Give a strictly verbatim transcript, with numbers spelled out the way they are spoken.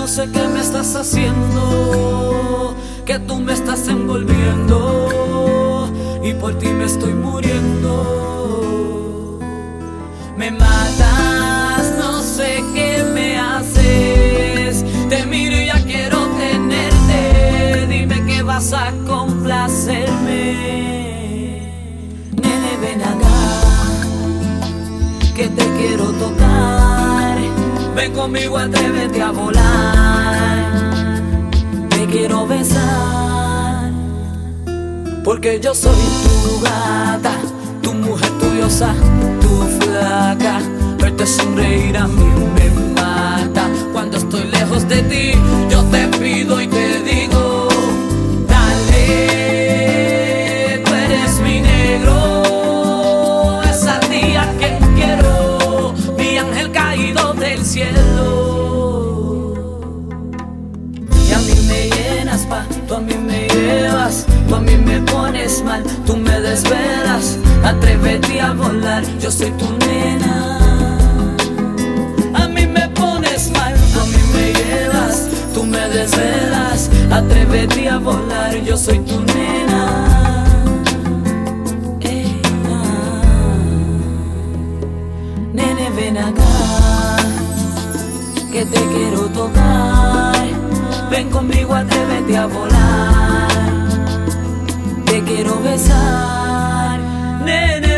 sé qué me estás haciendo, que tú me estás envolviendo y por ti me estoy muriendo. Me matas, no sé qué me haces. Te miro y ya quiero tenerte. Dime que vas a complacerme. Nene, ven acá, que te quiero tocar. Ven conmigo, atrévete a volar. Te quiero besar, porque yo soy tu gata, tu mujer, tu diosa, tu flaca. Verte sonreír a mí me mata. Cuando estoy lejos de ti, yo te pido y te digo: dale, tú eres mi negro, esa tía que quiero, mi ángel caído del cielo. Y a mí me llenas, pa, tú a mí me llevas, tú a mí me pones mal, tú me desvelas. Atrévete a volar, yo soy tu nena. A mí me pones mal, tú a mí me llevas, tú me desvelas. Atrévete a volar, yo soy tu nena. Eh, ah. Nene, ven acá, que te quiero tocar. Ven conmigo, atrévete a volar. Te quiero besar, nene.